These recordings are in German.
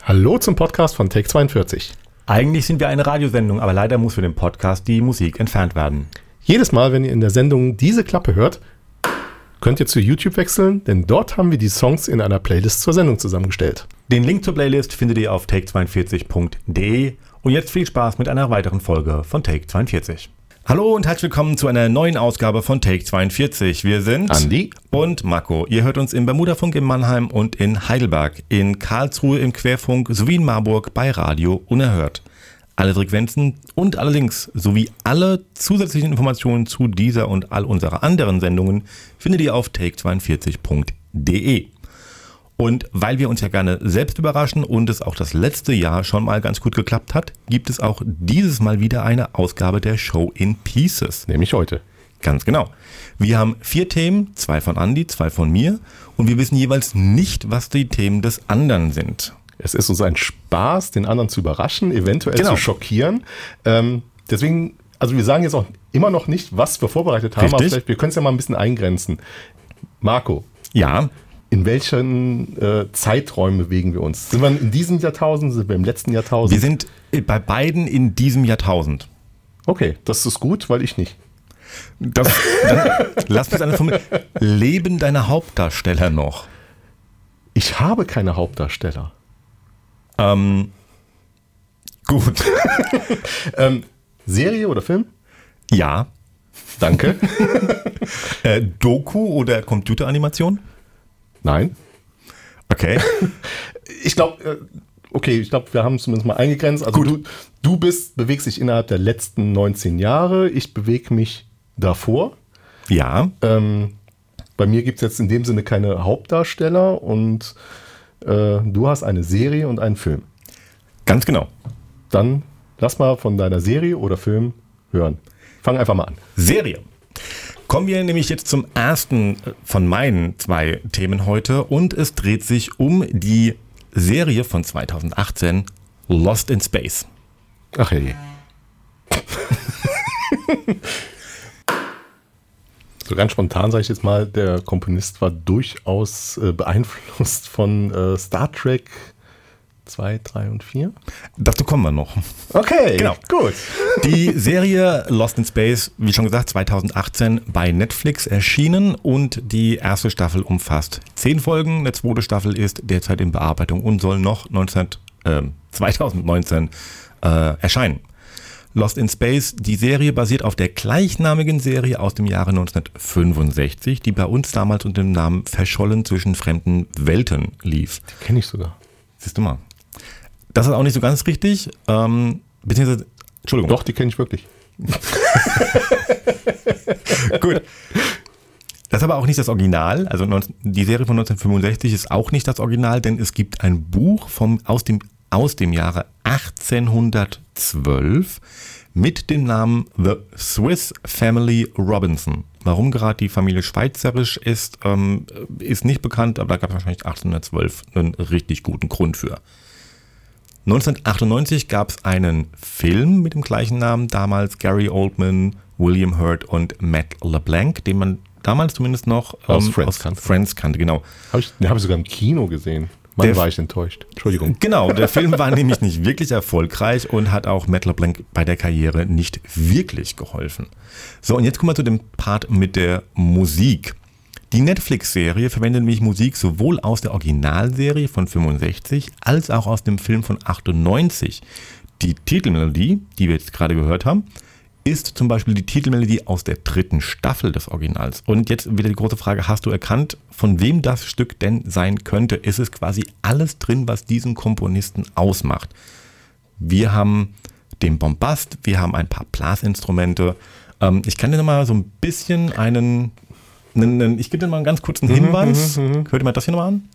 Hallo zum Podcast von Take 42. Eigentlich sind wir eine Radiosendung, aber leider muss für den Podcast die Musik entfernt werden. Jedes Mal, wenn ihr in der Sendung diese Klappe hört, könnt ihr zu YouTube wechseln, denn dort haben wir die Songs in einer Playlist zur Sendung zusammengestellt. Den Link zur Playlist findet ihr auf take42.de und jetzt viel Spaß mit einer weiteren Folge von Take 42. Hallo und herzlich willkommen zu einer neuen Ausgabe von Take 42. Wir sind Andi und Marco. Ihr hört uns im Bermudafunk in Mannheim und in Heidelberg, in Karlsruhe im Querfunk sowie in Marburg bei Radio Unerhört. Alle Frequenzen und alle Links sowie alle zusätzlichen Informationen zu dieser und all unserer anderen Sendungen findet ihr auf take42.de. Und weil wir uns ja gerne selbst überraschen und es auch das letzte Jahr schon mal ganz gut geklappt hat, gibt es auch dieses Mal wieder eine Ausgabe der Show in Pieces. Nämlich heute. Ganz genau. Wir haben 4 Themen, 2 von Andi, 2 von mir und wir wissen jeweils nicht, was die Themen des anderen sind. Es ist uns ein Spaß, den anderen zu überraschen, eventuell zu schockieren. Deswegen, also wir sagen jetzt auch immer noch nicht, was wir vorbereitet haben, aber vielleicht, wir können es ja mal ein bisschen eingrenzen. Marco. Ja. In welchen Zeiträumen bewegen wir uns? Sind wir in diesem Jahrtausend, sind wir im letzten Jahrtausend? Wir sind bei beiden in diesem Jahrtausend. Okay, das ist gut, weil ich nicht. Dann lass mich eine Formel. Leben deine Hauptdarsteller noch? Ich habe keine Hauptdarsteller. Gut. Serie oder Film? Ja. Danke. Doku oder Computeranimation? Nein. Okay. Ich glaube, wir haben es zumindest mal eingegrenzt. Also du bewegst dich innerhalb der letzten 19 Jahre. Ich bewege mich davor. Ja. Bei mir gibt es jetzt in dem Sinne keine Hauptdarsteller und du hast eine Serie und einen Film. Ganz genau. Dann lass mal von deiner Serie oder Film hören. Fang einfach mal an. Serie. Kommen wir nämlich jetzt zum ersten von meinen 2 Themen heute und es dreht sich um die Serie von 2018 Lost in Space. Ach hey. So ganz spontan sage ich jetzt mal, der Komponist war durchaus beeinflusst von Star Trek 2, 3 und 4. Dazu kommen wir noch. Okay, genau. Gut. Die Serie Lost in Space, wie schon gesagt, 2018 bei Netflix erschienen und die erste Staffel umfasst 10 Folgen. Eine zweite Staffel ist derzeit in Bearbeitung und soll noch 2019 erscheinen. Lost in Space, die Serie basiert auf der gleichnamigen Serie aus dem Jahre 1965, die bei uns damals unter dem Namen Verschollen zwischen fremden Welten lief. Die kenne ich sogar. Siehst du mal. Das ist auch nicht so ganz richtig. Beziehungsweise, Entschuldigung. Doch, die kenne ich wirklich. Gut. Das ist aber auch nicht das Original. Also die Serie von 1965 ist auch nicht das Original, denn es gibt ein Buch aus dem Jahre 1812 mit dem Namen The Swiss Family Robinson. Warum gerade die Familie schweizerisch ist, ist nicht bekannt, aber da gab es wahrscheinlich 1812 einen richtig guten Grund für. 1998 gab es einen Film mit dem gleichen Namen, damals Gary Oldman, William Hurt und Matt LeBlanc, den man damals zumindest noch aus Friends kannte. Genau. Den habe ich sogar im Kino gesehen. Mann, war ich enttäuscht. Entschuldigung. Genau, der Film war nämlich nicht wirklich erfolgreich und hat auch Matt LeBlanc bei der Karriere nicht wirklich geholfen. So, und jetzt kommen wir zu dem Part mit der Musik. Die Netflix-Serie verwendet nämlich Musik sowohl aus der Originalserie von 65 als auch aus dem Film von 98. Die Titelmelodie, die wir jetzt gerade gehört haben, ist zum Beispiel die Titelmelodie aus der 3. Staffel des Originals. Und jetzt wieder die große Frage, hast du erkannt, von wem das Stück denn sein könnte? Ist es quasi alles drin, was diesen Komponisten ausmacht? Wir haben den Bombast, wir haben ein paar Blasinstrumente. Ich kann dir nochmal so ein bisschen ich gebe dir mal einen ganz kurzen Hinweis. Hört ihr mal das hier nochmal an?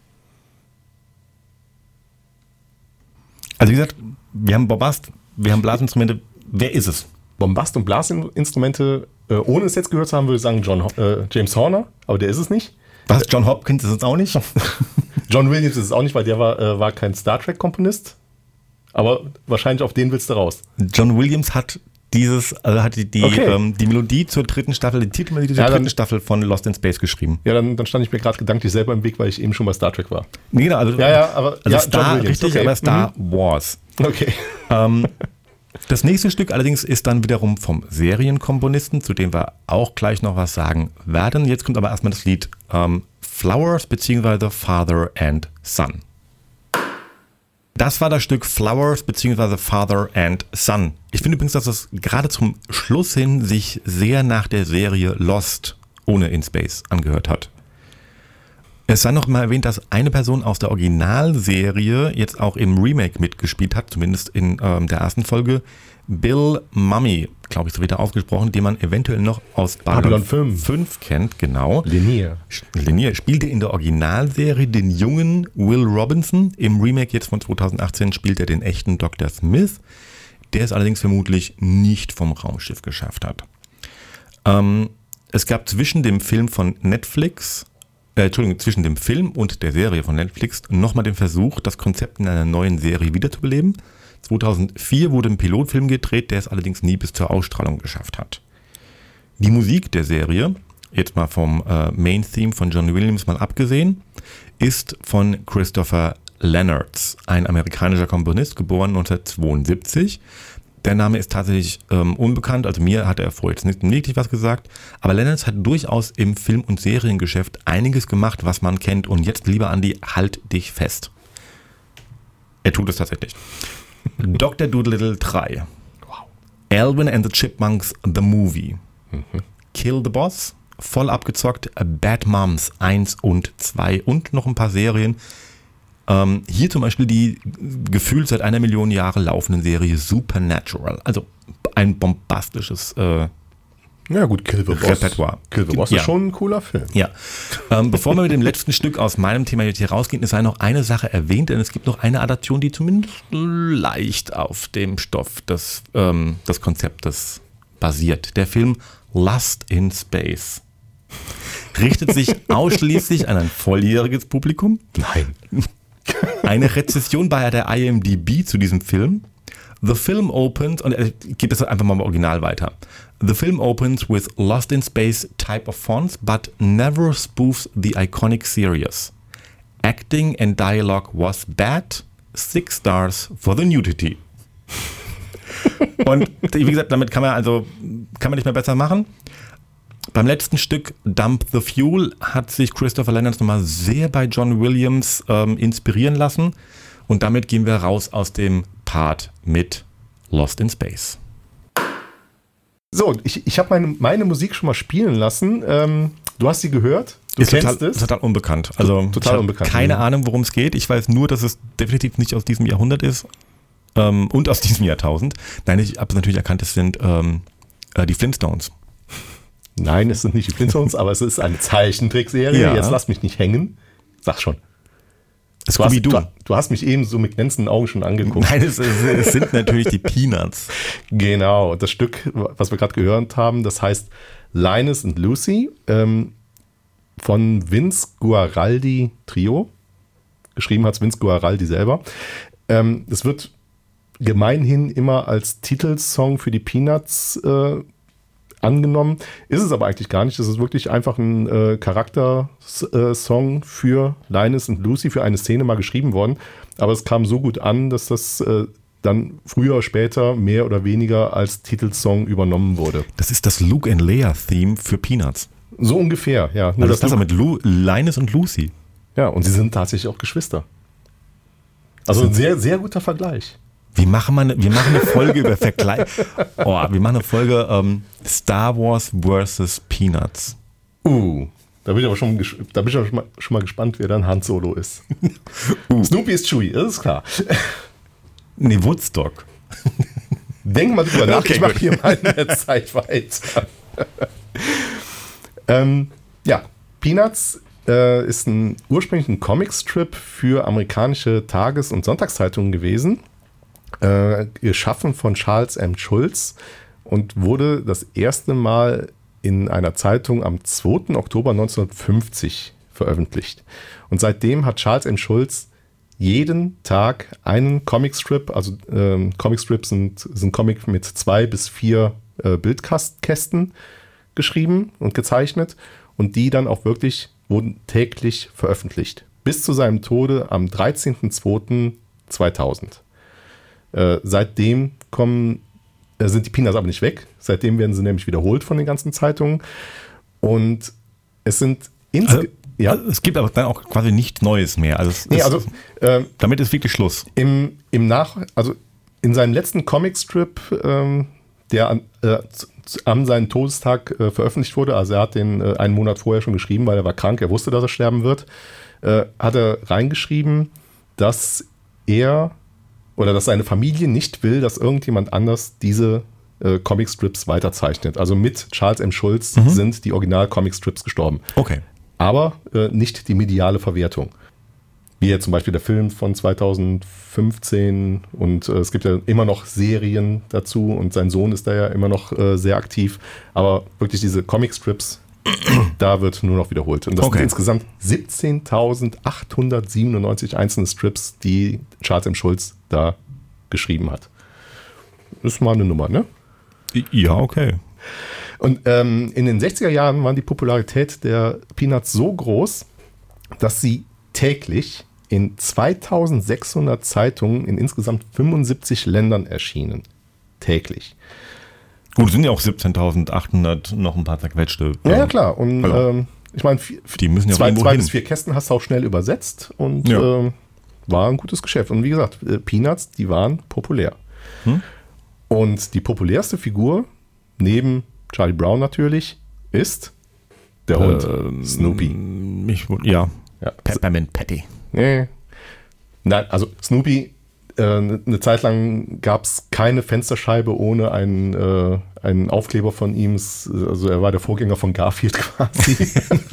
Also wie gesagt, wir haben Bombast, wir haben Blasinstrumente. Wer ist es? Bombast und Blasinstrumente, ohne es jetzt gehört zu haben, würde ich sagen James Horner, aber der ist es nicht. Was, John Hopkins ist es auch nicht? John Williams ist es auch nicht, weil der war kein Star Trek-Komponist, aber wahrscheinlich auf den willst du raus. John Williams hat hat die Melodie zur dritten Staffel, die Titelmelodie zur dritten Staffel von Lost in Space geschrieben. Ja, dann stand ich mir gerade gedanklich selber im Weg, weil ich eben schon bei Star Trek war. Nee, genau, aber Star, richtig, aber Star Wars. Okay. Das nächste Stück allerdings ist dann wiederum vom Serienkomponisten, zu dem wir auch gleich noch was sagen werden. Jetzt kommt aber erstmal das Lied Flowers bzw. Father and Son. Das war das Stück Flowers bzw. Father and Son. Ich finde übrigens, dass es gerade zum Schluss hin sich sehr nach der Serie Lost ohne In Space angehört hat. Es sei noch mal erwähnt, dass eine Person aus der Originalserie jetzt auch im Remake mitgespielt hat, zumindest in der ersten Folge. Bill Mumy, glaube ich, so wird er ausgesprochen, den man eventuell noch aus Babylon 5 kennt, genau. Linier spielte in der Originalserie den jungen Will Robinson. Im Remake jetzt von 2018 spielt er den echten Dr. Smith, der es allerdings vermutlich nicht vom Raumschiff geschafft hat. Es gab zwischen dem Film von Netflix, zwischen dem Film und der Serie von Netflix nochmal den Versuch, das Konzept in einer neuen Serie wiederzubeleben. 2004 wurde ein Pilotfilm gedreht, der es allerdings nie bis zur Ausstrahlung geschafft hat. Die Musik der Serie, jetzt mal vom Main-Theme von John Williams mal abgesehen, ist von Christopher Leonards, ein amerikanischer Komponist, geboren 1972. Der Name ist tatsächlich unbekannt, also mir hat er vorher jetzt nicht wirklich was gesagt, aber Leonards hat durchaus im Film- und Seriengeschäft einiges gemacht, was man kennt. Und jetzt, lieber Andi, halt dich fest. Er tut es tatsächlich. Dr. Dolittle 3. Wow. Alvin and the Chipmunks The Movie. Kill the Boss. Voll abgezockt. Bad Moms 1 und 2 und noch ein paar Serien. Hier zum Beispiel die gefühlt seit 1 Million Jahren laufende Serie Supernatural. Also ein bombastisches ja gut, Kill the Boss. Repertoire. Kill the Boss ist schon ein cooler Film. Ja. Bevor wir mit dem letzten Stück aus meinem Thema jetzt hier rausgehen, es sei noch eine Sache erwähnt, denn es gibt noch eine Adaption, die zumindest leicht auf dem Stoff des Konzeptes basiert. Der Film Lost in Space richtet sich ausschließlich an ein volljähriges Publikum. Nein. Eine Rezession bei der IMDb zu diesem Film. The film opens, und ich gebe das einfach mal im Original weiter. The film opens with Lost in Space type of fonts, but never spoofs the iconic series. Acting and dialogue was bad. 6 stars for the nudity. Und wie gesagt, damit kann man nicht mehr besser machen. Beim letzten Stück Dump the Fuel hat sich Christopher Leonards nochmal sehr bei John Williams inspirieren lassen. Und damit gehen wir raus aus dem Part mit Lost in Space. So, ich habe meine Musik schon mal spielen lassen. Du hast sie gehört? Du kennst es? Ist total unbekannt. Also total unbekannt. Keine Ahnung, worum es geht. Ich weiß nur, dass es definitiv nicht aus diesem Jahrhundert ist und aus diesem Jahrtausend. Nein, ich habe natürlich erkannt, es sind die Flintstones. Nein, es sind nicht die Flintstones, aber es ist eine Zeichentrickserie. Ja. Jetzt lass mich nicht hängen. Sag schon. Du hast mich eben so mit glänzenden Augen schon angeguckt. Nein, es sind natürlich die Peanuts. Genau, das Stück, was wir gerade gehört haben, das heißt Linus and Lucy von Vince Guaraldi Trio. Geschrieben hat es Vince Guaraldi selber. Es wird gemeinhin immer als Titelsong für die Peanuts angenommen. Ist es aber eigentlich gar nicht. Das ist wirklich einfach ein Charaktersong für Linus und Lucy, für eine Szene mal geschrieben worden. Aber es kam so gut an, dass das dann früher oder später mehr oder weniger als Titelsong übernommen wurde. Das ist das Luke and Leia-Theme für Peanuts. So ungefähr, ja. Nur also das ist mit Linus und Lucy. Ja, und sie sind tatsächlich auch Geschwister. Also ein sehr, sehr guter Vergleich. Wir machen eine Folge über Vergleich. Wir machen eine Folge Star Wars vs. Peanuts. Da bin ich aber schon mal gespannt, wer dann Han Solo ist. Snoopy ist Chewie, das ist klar. Nee, Woodstock. Denk mal drüber nach, okay, ich mache hier mal in der Zeit weiter. Peanuts ist ursprünglich ein Comicstrip für amerikanische Tages- und Sonntagszeitungen gewesen. Geschaffen von Charles M. Schulz und wurde das erste Mal in einer Zeitung am 2. Oktober 1950 veröffentlicht. Und seitdem hat Charles M. Schulz jeden Tag einen Comicstrip, also Comicstrips sind Comic mit 2 bis 4 Bildkästen geschrieben und gezeichnet und die dann auch wirklich wurden täglich veröffentlicht. Bis zu seinem Tode am 13.02.2000. Seitdem sind die Peanuts aber nicht weg. Seitdem werden sie nämlich wiederholt von den ganzen Zeitungen. Und es sind es gibt aber dann auch quasi nichts Neues mehr. Damit ist wirklich Schluss. In seinem letzten Comicstrip, der an seinem Todestag veröffentlicht wurde, also er hat den einen Monat vorher schon geschrieben, weil er war krank, er wusste, dass er sterben wird, hat er reingeschrieben, dass dass seine Familie nicht will, dass irgendjemand anders diese Comicstrips weiterzeichnet. Also mit Charles M. Schulz sind die Original-Comicstrips gestorben. Okay. Aber nicht die mediale Verwertung. Wie jetzt zum Beispiel der Film von 2015 und es gibt ja immer noch Serien dazu und sein Sohn ist da ja immer noch sehr aktiv. Aber wirklich diese Comicstrips, da wird nur noch wiederholt. Und das sind insgesamt 17.897 einzelne Strips, die Charles M. Schulz da geschrieben hat. Das ist mal eine Nummer, ne? Ja, okay. Und in den 60er Jahren war die Popularität der Peanuts so groß, dass sie täglich in 2600 Zeitungen in insgesamt 75 Ländern erschienen. Täglich. Gut, sind ja auch 17.800 noch ein paar zerquetschte. Ja, klar. Und ich meine, die müssen ja 2 bis 4 Kästen hast du auch schnell übersetzt und war ein gutes Geschäft. Und wie gesagt, Peanuts, die waren populär. Und die populärste Figur, neben Charlie Brown natürlich, ist der Hund, Snoopy. Peppermint Patty. Nee. Nein, also Snoopy, eine Zeit lang gab es keine Fensterscheibe ohne einen Aufkleber von ihm. Also er war der Vorgänger von Garfield quasi.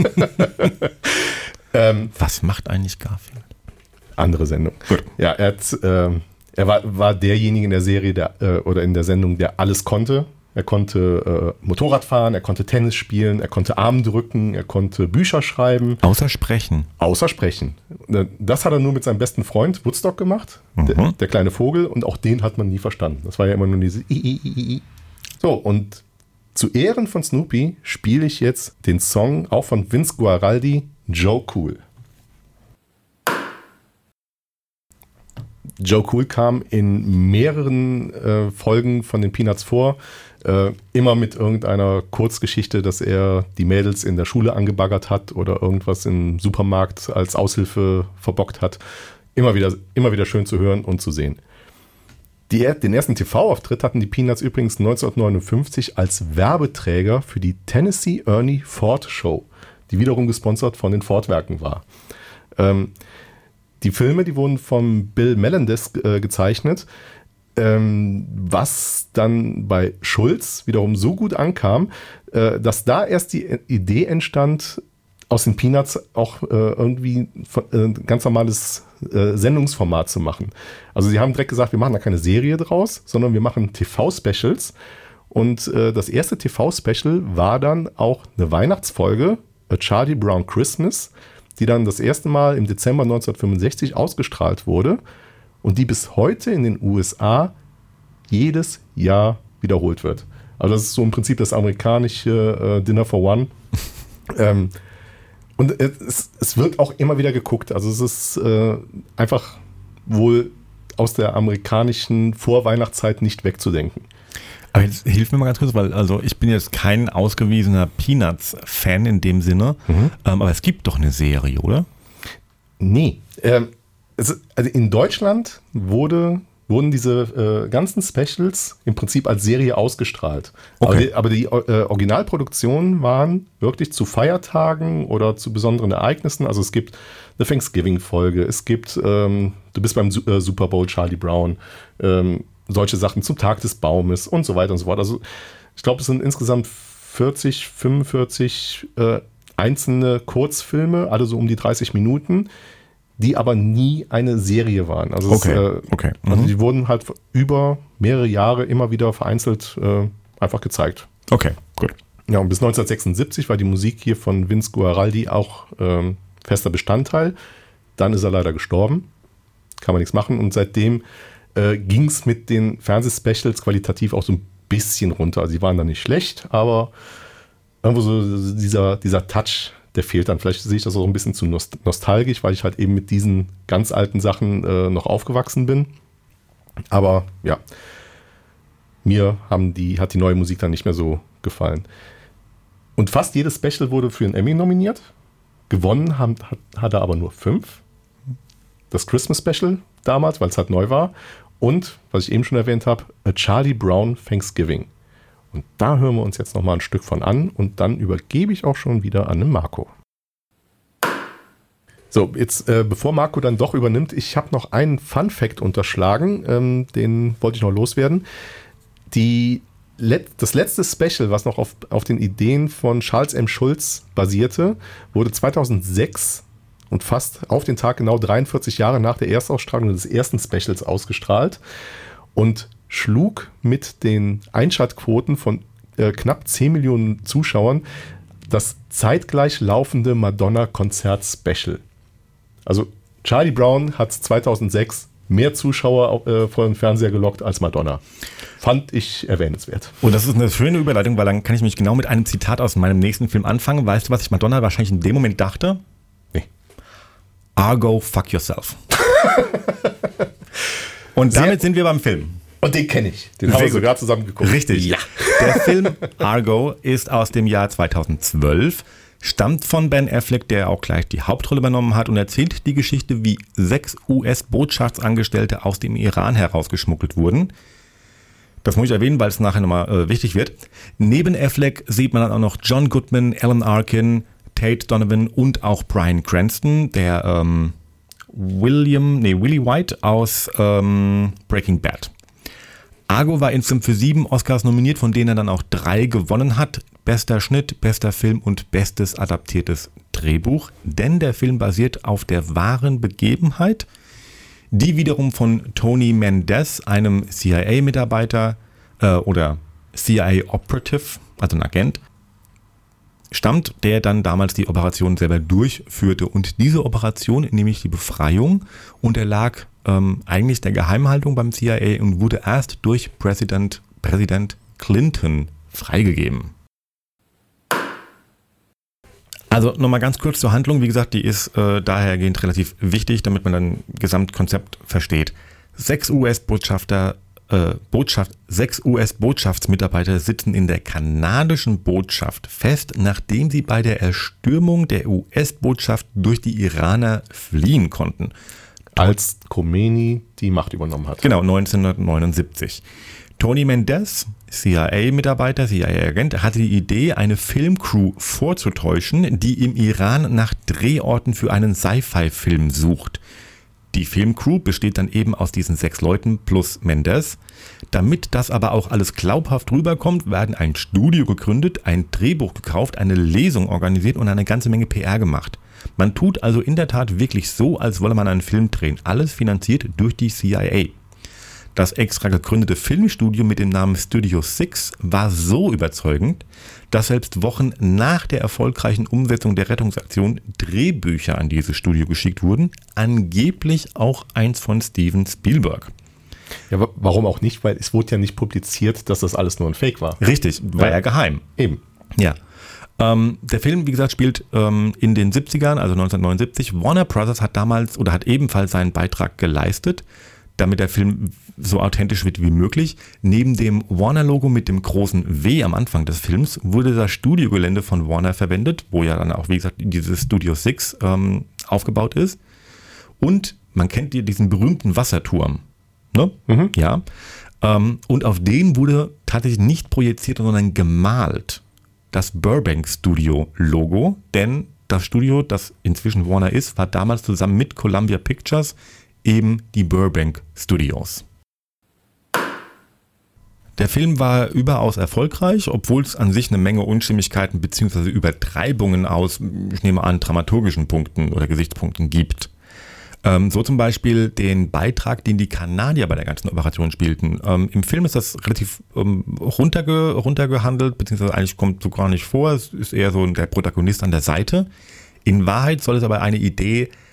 Was macht eigentlich Garfield? Andere Sendung. Gut. Ja, er war derjenige in der Serie oder in der Sendung, der alles konnte. Er konnte Motorrad fahren, er konnte Tennis spielen, er konnte Arm drücken, er konnte Bücher schreiben. Außer sprechen. Außer sprechen. Das hat er nur mit seinem besten Freund Woodstock gemacht, der kleine Vogel, und auch den hat man nie verstanden. Das war ja immer nur diese I. So, und zu Ehren von Snoopy spiele ich jetzt den Song, auch von Vince Guaraldi, Joe Cool. Joe Cool kam in mehreren Folgen von den Peanuts vor. Immer mit irgendeiner Kurzgeschichte, dass er die Mädels in der Schule angebaggert hat oder irgendwas im Supermarkt als Aushilfe verbockt hat. Immer wieder schön zu hören und zu sehen. Den ersten TV-Auftritt hatten die Peanuts übrigens 1959 als Werbeträger für die Tennessee Ernie Ford Show, die wiederum gesponsert von den Ford-Werken war. Die Filme, die wurden von Bill Melendez gezeichnet, was dann bei Schulz wiederum so gut ankam, dass da erst die Idee entstand, aus den Peanuts auch irgendwie ein ganz normales Sendungsformat zu machen. Also sie haben direkt gesagt, wir machen da keine Serie draus, sondern wir machen TV-Specials. Und das erste TV-Special war dann auch eine Weihnachtsfolge, A Charlie Brown Christmas, die dann das erste Mal im Dezember 1965 ausgestrahlt wurde und die bis heute in den USA jedes Jahr wiederholt wird. Also das ist so im Prinzip das amerikanische Dinner for One. Und es wird auch immer wieder geguckt. Also es ist einfach wohl aus der amerikanischen Vorweihnachtszeit nicht wegzudenken. Aber jetzt hilf mir mal ganz kurz, weil also ich bin jetzt kein ausgewiesener Peanuts-Fan in dem Sinne, aber es gibt doch eine Serie, oder? Nee. Also in Deutschland wurden diese ganzen Specials im Prinzip als Serie ausgestrahlt. Okay. Aber die Originalproduktionen waren wirklich zu Feiertagen oder zu besonderen Ereignissen. Also es gibt eine Thanksgiving-Folge, es gibt Du bist beim Super Bowl Charlie Brown, solche Sachen zum Tag des Baumes und so weiter und so fort. Also ich glaube, es sind insgesamt 45 einzelne Kurzfilme, alle so um die 30 Minuten, die aber nie eine Serie waren. Also, also die wurden halt über mehrere Jahre immer wieder vereinzelt einfach gezeigt. Okay, gut. Ja, und bis 1976 war die Musik hier von Vince Guaraldi auch fester Bestandteil. Dann ist er leider gestorben. kann man nichts machen. Und seitdem ging es mit den Fernsehspecials qualitativ auch so ein bisschen runter. Also die waren dann nicht schlecht, aber irgendwo so dieser Touch, der fehlt dann. Vielleicht sehe ich das auch ein bisschen zu nostalgisch, weil ich halt eben mit diesen ganz alten Sachen noch aufgewachsen bin. Aber ja, mir hat die neue Musik dann nicht mehr so gefallen. Und fast jedes Special wurde für einen Emmy nominiert. Gewonnen hat er aber nur 5. Das Christmas Special damals, weil es halt neu war. Und, was ich eben schon erwähnt habe, A Charlie Brown Thanksgiving. Und da hören wir uns jetzt nochmal ein Stück von an und dann übergebe ich auch schon wieder an den Marco. So, jetzt bevor Marco dann doch übernimmt, ich habe noch einen Fun-Fact unterschlagen, den wollte ich noch loswerden. Das letzte Special, was noch auf den Ideen von Charles M. Schulz basierte, wurde 2006 und fast auf den Tag genau 43 Jahre nach der Erstausstrahlung des ersten Specials ausgestrahlt und schlug mit den Einschaltquoten von knapp 10 Millionen Zuschauern das zeitgleich laufende Madonna-Konzert-Special. Also Charlie Brown hat 2006 mehr Zuschauer vor den Fernseher gelockt als Madonna. Fand ich erwähnenswert. Und das ist eine schöne Überleitung, weil dann kann ich mich genau mit einem Zitat aus meinem nächsten Film anfangen. Weißt du, was ich Madonna wahrscheinlich in dem Moment dachte? Nee. Argo, fuck yourself. Und damit sind wir beim Film. Und den kenne ich. Den haben wir sogar zusammen geguckt. Richtig. Ja. Der Film Argo ist aus dem Jahr 2012, stammt von Ben Affleck, der auch gleich die Hauptrolle übernommen hat und erzählt die Geschichte, wie 6 US-Botschaftsangestellte aus dem Iran herausgeschmuggelt wurden. Das muss ich erwähnen, weil es nachher nochmal wichtig wird. Neben Affleck sieht man dann auch noch John Goodman, Alan Arkin, Tate Donovan und auch Bryan Cranston, der Willie White aus Breaking Bad. Argo war insgesamt für 7 Oscars nominiert, von denen er dann auch 3 gewonnen hat. Bester Schnitt, bester Film und bestes adaptiertes Drehbuch. Denn der Film basiert auf der wahren Begebenheit, die wiederum von Tony Mendez, einem CIA-Mitarbeiter oder CIA-Operative, also ein Agent, stammt, der dann damals die Operation selber durchführte. Und diese Operation, nämlich die Befreiung, unterlag eigentlich der Geheimhaltung beim CIA und wurde erst durch Präsident Clinton freigegeben. Also nochmal ganz kurz zur Handlung. Wie gesagt, die ist dahergehend relativ wichtig, damit man dann Gesamtkonzept versteht. 6 US-Botschaftsmitarbeiter sitzen in der kanadischen Botschaft fest, nachdem sie bei der Erstürmung der US-Botschaft durch die Iraner fliehen konnten. Als Khomeini die Macht übernommen hat. Genau, 1979. Tony Mendez, CIA-Mitarbeiter, CIA-Agent, hatte die Idee, eine Filmcrew vorzutäuschen, die im Iran nach Drehorten für einen Sci-Fi-Film sucht. Die Filmcrew besteht dann eben aus diesen 6 Leuten plus Mendez. Damit das aber auch alles glaubhaft rüberkommt, werden ein Studio gegründet, ein Drehbuch gekauft, eine Lesung organisiert und eine ganze Menge PR gemacht. Man tut also in der Tat wirklich so, als wolle man einen Film drehen. Alles finanziert durch die CIA. Das extra gegründete Filmstudio mit dem Namen Studio 6 war so überzeugend, dass selbst Wochen nach der erfolgreichen Umsetzung der Rettungsaktion Drehbücher an dieses Studio geschickt wurden, angeblich auch eins von Steven Spielberg. Ja, warum auch nicht? Weil es wurde ja nicht publiziert, dass das alles nur ein Fake war. Richtig, war ja geheim. Eben. Ja. Der Film, wie gesagt, spielt in den 70ern, also 1979. Warner Brothers hat damals oder hat ebenfalls seinen Beitrag geleistet, damit der Film so authentisch wird wie möglich. Neben dem Warner-Logo mit dem großen W am Anfang des Films wurde das Studiogelände von Warner verwendet, wo ja dann auch, wie gesagt, dieses Studio 6 aufgebaut ist. Und man kennt diesen berühmten Wasserturm. Ne? Mhm. Ja. Und auf den wurde tatsächlich nicht projiziert, sondern gemalt. Das Burbank Studio Logo, denn das Studio, das inzwischen Warner ist, war damals zusammen mit Columbia Pictures eben die Burbank Studios. Der Film war überaus erfolgreich, obwohl es an sich eine Menge Unstimmigkeiten bzw. Übertreibungen aus, ich nehme an, dramaturgischen Punkten oder Gesichtspunkten gibt. So zum Beispiel den Beitrag, den die Kanadier bei der ganzen Operation spielten. Im Film ist das relativ runtergehandelt, beziehungsweise eigentlich kommt so gar nicht vor. Es ist eher so der Protagonist an der Seite. In Wahrheit soll es aber eine Idee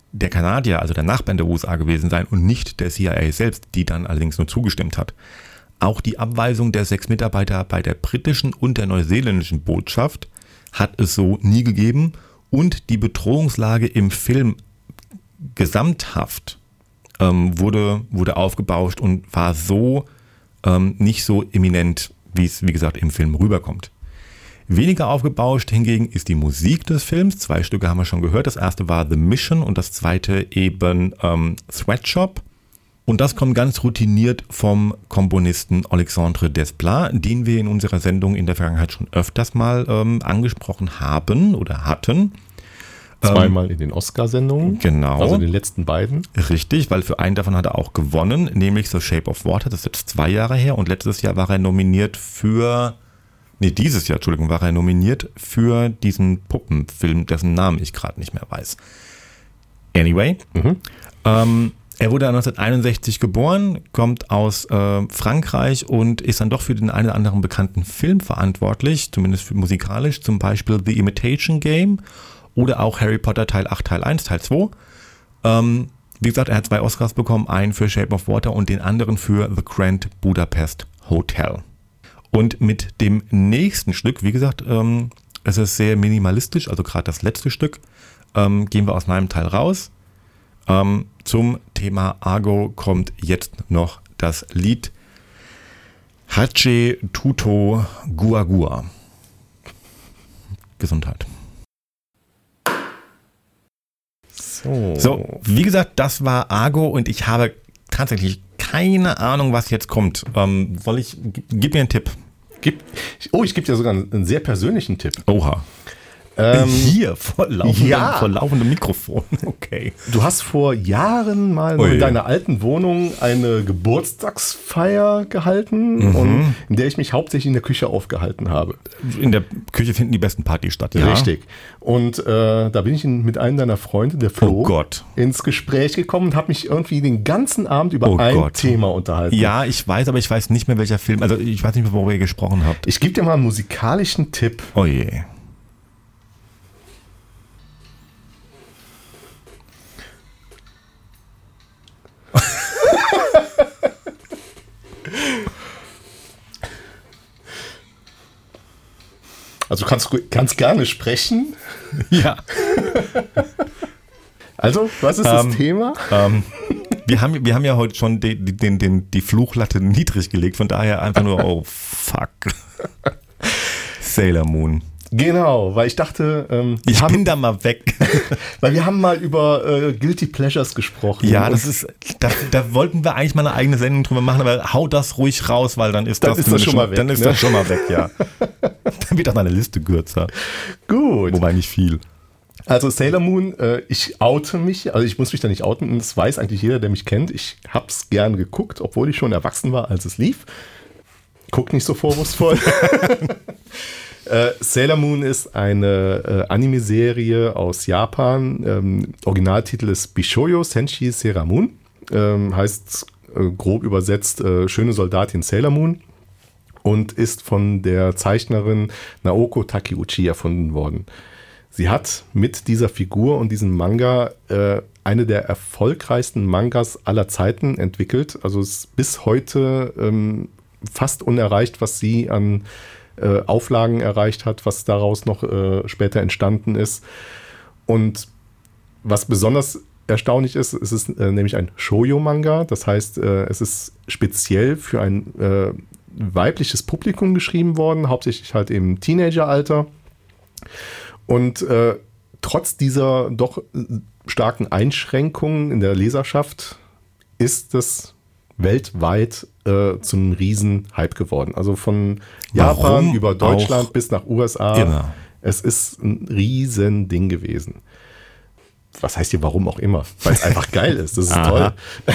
der Kanadier, also der Nachbarn der USA gewesen sein und nicht der CIA selbst, die dann allerdings nur zugestimmt hat. Auch die Abweisung der 6 Mitarbeiter bei der britischen und der neuseeländischen Botschaft hat es so nie gegeben und die Bedrohungslage im Film gesamthaft wurde aufgebauscht und war so nicht so eminent, wie es, wie gesagt, im Film rüberkommt. Weniger aufgebauscht hingegen ist die Musik des Films. 2 Stücke haben wir schon gehört. Das erste war The Mission und das zweite eben Sweatshop. Und das kommt ganz routiniert vom Komponisten Alexandre Desplat, den wir in unserer Sendung in der Vergangenheit schon öfters mal angesprochen haben oder hatten. Zweimal in den Oscar-Sendungen. Genau. Also den letzten beiden. Richtig, weil für einen davon hat er auch gewonnen, nämlich The Shape of Water. Das ist jetzt 2 Jahre her und letztes Jahr war er nominiert für... dieses Jahr, Entschuldigung, war er nominiert für diesen Puppenfilm, dessen Namen ich gerade nicht mehr weiß. Anyway, er wurde 1961 geboren, kommt aus Frankreich und ist dann doch für den einen oder anderen bekannten Film verantwortlich, zumindest musikalisch, zum Beispiel The Imitation Game oder auch Harry Potter Teil 8, Teil 1, Teil 2. Wie gesagt, er hat 2 Oscars bekommen, einen für Shape of Water und den anderen für The Grand Budapest Hotel. Und mit dem nächsten Stück, wie gesagt, es ist sehr minimalistisch, also gerade das letzte Stück, gehen wir aus meinem Teil raus. Zum Thema Argo kommt jetzt noch das Lied Hache Tuto Gua Gua. Gesundheit. So, wie gesagt, das war Argo und ich habe tatsächlich keine Ahnung, was jetzt kommt. Gib mir einen Tipp. Ich gebe dir sogar einen sehr persönlichen Tipp. Oha. Hier, vor laufendem Mikrofon. Okay. Du hast vor Jahren mal in deiner alten Wohnung eine Geburtstagsfeier gehalten, und in der ich mich hauptsächlich in der Küche aufgehalten habe. In der Küche finden die besten Partys statt, ja. Richtig. Und da bin ich mit einem deiner Freunde, der Flo, ins Gespräch gekommen und habe mich irgendwie den ganzen Abend über ein Thema unterhalten. Ja, ich weiß, aber ich weiß nicht mehr, welcher Film. Also ich weiß nicht mehr, worüber ihr gesprochen habt. Ich gebe dir mal einen musikalischen Tipp. Oh je. Also du kannst gerne sprechen. Ja. Also, was ist das Thema? Wir haben ja heute schon die Fluchlatte niedrig gelegt, von daher einfach nur, oh fuck. Sailor Moon. Genau, weil ich dachte, ich bin da mal weg. Weil wir haben mal über Guilty Pleasures gesprochen. Ja, da wollten wir eigentlich mal eine eigene Sendung drüber machen, aber hau das ruhig raus, weil dann ist das schon mal weg. Dann ist das schon mal weg, ja. Dann wird auch meine Liste kürzer. Gut. Wobei nicht viel. Also Sailor Moon, ich oute mich, also ich muss mich da nicht outen, und das weiß eigentlich jeder, der mich kennt. Ich hab's gern geguckt, obwohl ich schon erwachsen war, als es lief. Guck nicht so vorwurfsvoll. Sailor Moon ist eine Anime-Serie aus Japan. Originaltitel ist Bishoujo Senshi Seiramon. Heißt grob übersetzt schöne Soldatin Sailor Moon. Und ist von der Zeichnerin Naoko Takeuchi erfunden worden. Sie hat mit dieser Figur und diesem Manga eine der erfolgreichsten Mangas aller Zeiten entwickelt. Also es ist bis heute fast unerreicht, was sie an Auflagen erreicht hat, was daraus noch später entstanden ist. Und was besonders erstaunlich ist, es ist nämlich ein Shoujo-Manga. Das heißt, es ist speziell für ein weibliches Publikum geschrieben worden, hauptsächlich halt im Teenageralter. Und trotz dieser doch starken Einschränkungen in der Leserschaft ist es weltweit zum Riesen-Hype geworden. Also von Japan über Deutschland bis nach USA. Immer. Es ist ein Riesending gewesen. Was heißt hier warum auch immer? Weil es einfach geil ist. Das ist toll.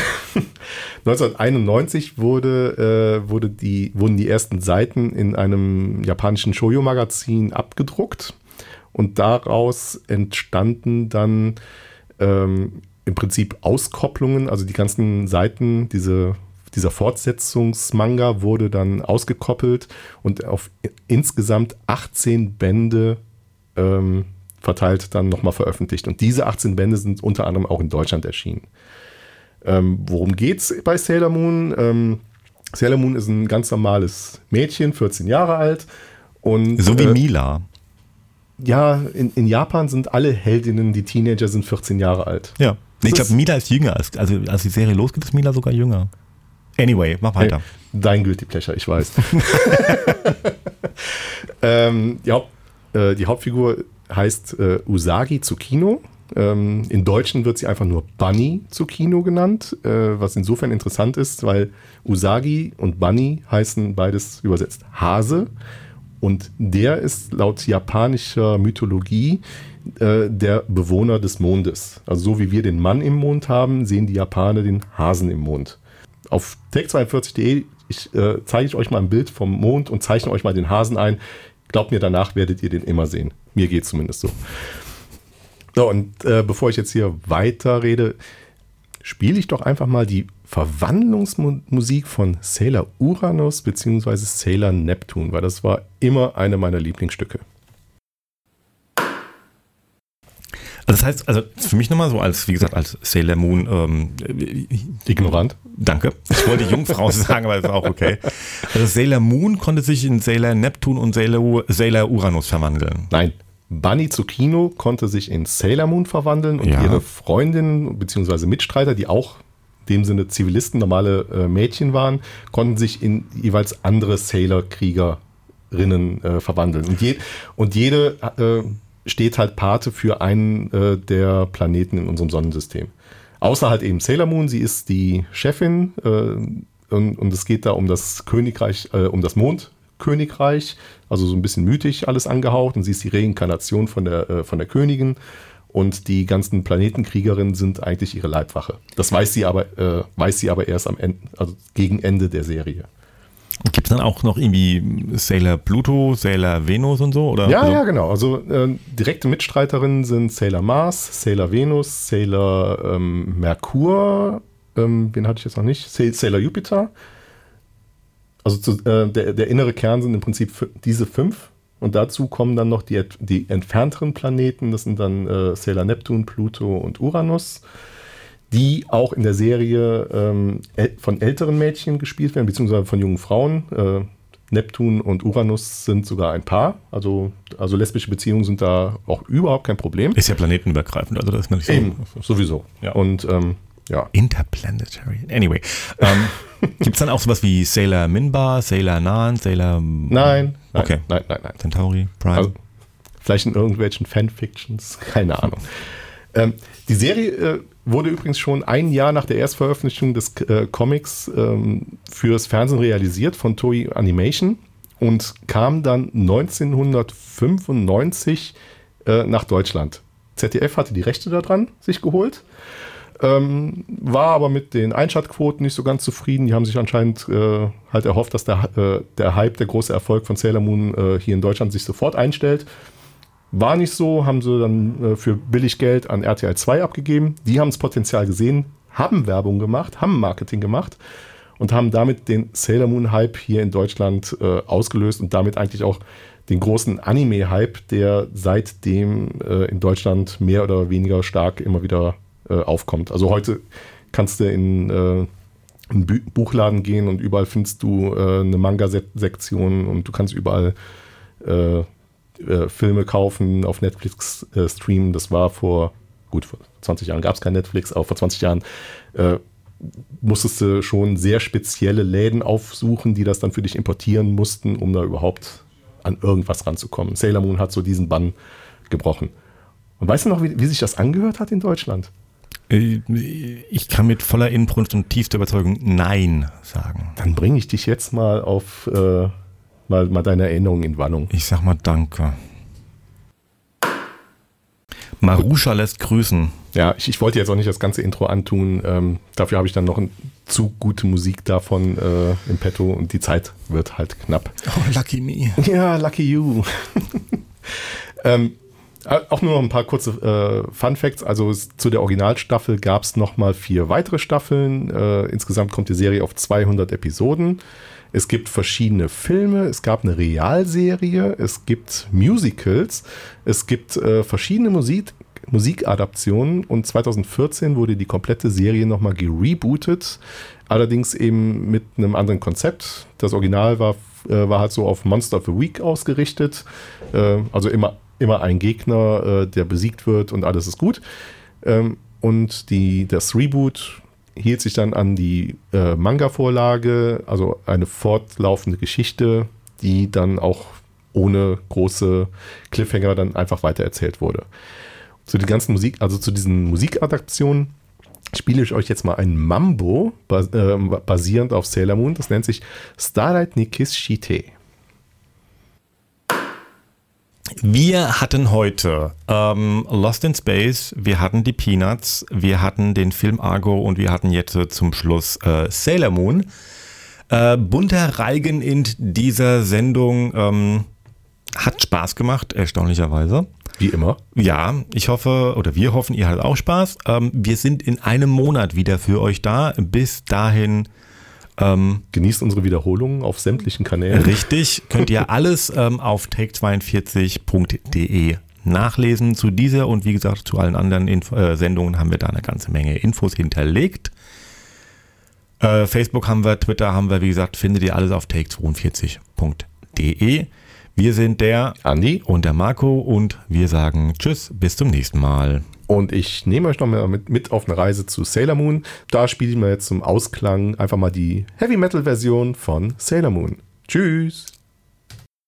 1991 wurden die ersten Seiten in einem japanischen Shoujo-Magazin abgedruckt. Und daraus entstanden dann im Prinzip Auskopplungen, also die ganzen Seiten, dieser Fortsetzungsmanga wurde dann ausgekoppelt und auf insgesamt 18 Bände verteilt dann nochmal veröffentlicht. Und diese 18 Bände sind unter anderem auch in Deutschland erschienen. Worum geht's bei Sailor Moon? Sailor Moon ist ein ganz normales Mädchen, 14 Jahre alt. Und, so wie Mila. Ja, in Japan sind alle Heldinnen, die Teenager sind 14 Jahre alt. Ja, ich glaube, Mila ist jünger. Also als die Serie losgeht, ist Mila sogar jünger. Anyway, mach weiter. Dein Guilty Pleasure, ich weiß. Die Hauptfigur heißt Usagi Tsukino. In Deutschen wird sie einfach nur Bunny Tsukino genannt, was insofern interessant ist, weil Usagi und Bunny heißen beides übersetzt Hase. Und der ist laut japanischer Mythologie der Bewohner des Mondes. Also so wie wir den Mann im Mond haben, sehen die Japaner den Hasen im Mond. Auf take42.de zeige ich euch mal ein Bild vom Mond und zeichne euch mal den Hasen ein. Glaubt mir, danach werdet ihr den immer sehen. Mir geht es zumindest so. So, und bevor ich jetzt hier weiterrede, spiele ich doch einfach mal die Verwandlungsmusik von Sailor Uranus bzw. Sailor Neptune, weil das war immer eine meiner Lieblingsstücke. Also das heißt, für mich nochmal so als, wie gesagt, als Sailor Moon ignorant. Danke. Ich wollte Jungfrau sagen, aber das ist auch okay. Also Sailor Moon konnte sich in Sailor Neptune und Sailor Uranus verwandeln. Nein. Bunny Tsukino konnte sich in Sailor Moon verwandeln und ihre Freundinnen bzw. Mitstreiter, die auch in dem Sinne Zivilisten, normale Mädchen waren, konnten sich in jeweils andere Sailor-Kriegerinnen verwandeln. Und jede steht halt Pate für einen der Planeten in unserem Sonnensystem. Außer halt eben Sailor Moon, sie ist die Chefin und es geht da um das Königreich, um das Mondkönigreich, also so ein bisschen mythisch alles angehaucht, und sie ist die Reinkarnation von der Königin. Und die ganzen Planetenkriegerinnen sind eigentlich ihre Leibwache. Das weiß sie aber erst am Ende, also gegen Ende der Serie. Gibt es dann auch noch irgendwie Sailor Pluto, Sailor Venus und so? Oder? Ja, genau. Also direkte Mitstreiterinnen sind Sailor Mars, Sailor Venus, Sailor Merkur, wen hatte ich jetzt noch nicht? Sailor Jupiter. Also der innere Kern sind im Prinzip diese 5. Und dazu kommen dann noch die entfernteren Planeten, das sind dann Sailor Neptune, Pluto und Uranus, die auch in der Serie von älteren Mädchen gespielt werden, beziehungsweise von jungen Frauen. Neptun und Uranus sind sogar ein Paar, also lesbische Beziehungen sind da auch überhaupt kein Problem. Ist ja planetenübergreifend, also das ist nicht so. Eben, sowieso. Ja. Und ja. Interplanetary. Anyway. Gibt es dann auch sowas wie Sailor Minbar, Sailor Nan, Sailor... Nein. Okay. Nein. Centauri, Prime. Also, vielleicht in irgendwelchen Fanfictions, keine Ahnung. Die Serie wurde übrigens schon ein Jahr nach der Erstveröffentlichung des Comics fürs Fernsehen realisiert von Toei Animation und kam dann 1995 nach Deutschland. ZDF hatte die Rechte daran sich geholt. War aber mit den Einschaltquoten nicht so ganz zufrieden. Die haben sich anscheinend halt erhofft, dass der Hype, der große Erfolg von Sailor Moon hier in Deutschland sich sofort einstellt. War nicht so, haben sie dann für billig Geld an RTL 2 abgegeben. Die haben das Potenzial gesehen, haben Werbung gemacht, haben Marketing gemacht und haben damit den Sailor Moon Hype hier in Deutschland ausgelöst und damit eigentlich auch den großen Anime-Hype, der seitdem in Deutschland mehr oder weniger stark immer wieder aufkommt. Also heute kannst du in einen Buchladen gehen und überall findest du eine Manga-Sektion und du kannst überall Filme kaufen, auf Netflix streamen. Das war vor 20 Jahren gab es kein Netflix, aber vor 20 Jahren musstest du schon sehr spezielle Läden aufsuchen, die das dann für dich importieren mussten, um da überhaupt an irgendwas ranzukommen. Sailor Moon hat so diesen Bann gebrochen. Und weißt du noch, wie sich das angehört hat in Deutschland? Ich kann mit voller Inbrunst und tiefster Überzeugung Nein sagen. Dann bringe ich dich jetzt mal auf mal deine Erinnerung in Wallung. Ich sag mal Danke. Marusha lässt grüßen. Ja, ich wollte jetzt auch nicht das ganze Intro antun. Dafür habe ich dann noch zu gute Musik davon im Petto und die Zeit wird halt knapp. Oh, lucky me. Ja, lucky you. Auch nur noch ein paar kurze Fun Facts. Also zu der Originalstaffel gab es nochmal 4 weitere Staffeln. Insgesamt kommt die Serie auf 200 Episoden. Es gibt verschiedene Filme, es gab eine Realserie, es gibt Musicals, es gibt verschiedene Musikadaptionen und 2014 wurde die komplette Serie nochmal gerebootet, allerdings eben mit einem anderen Konzept. Das Original war halt so auf Monster of the Week ausgerichtet, also immer ein Gegner, der besiegt wird und alles ist gut. Und das Reboot hielt sich dann an die Manga-Vorlage, also eine fortlaufende Geschichte, die dann auch ohne große Cliffhanger dann einfach weitererzählt wurde. Zu diesen Musikadaptionen spiele ich euch jetzt mal ein Mambo, basierend auf Sailor Moon. Das nennt sich Starlight Nikis Shite. Wir hatten heute Lost in Space, wir hatten die Peanuts, wir hatten den Film Argo und wir hatten jetzt zum Schluss Sailor Moon. Bunter Reigen in dieser Sendung hat Spaß gemacht, erstaunlicherweise. Wie immer. Ja, ich hoffe, oder wir hoffen, ihr hattet auch Spaß. Wir sind in einem Monat wieder für euch da. Bis dahin genießt unsere Wiederholungen auf sämtlichen Kanälen. Richtig, könnt ihr alles auf take42.de nachlesen. Zu dieser und wie gesagt zu allen anderen Sendungen haben wir da eine ganze Menge Infos hinterlegt. Facebook haben wir, Twitter haben wir, wie gesagt, findet ihr alles auf take42.de. Wir sind der Andi und der Marco und wir sagen Tschüss, bis zum nächsten Mal. Und ich nehme euch noch mal mit auf eine Reise zu Sailor Moon. Da spielen wir jetzt zum Ausklang einfach mal die Heavy-Metal-Version von Sailor Moon. Tschüss!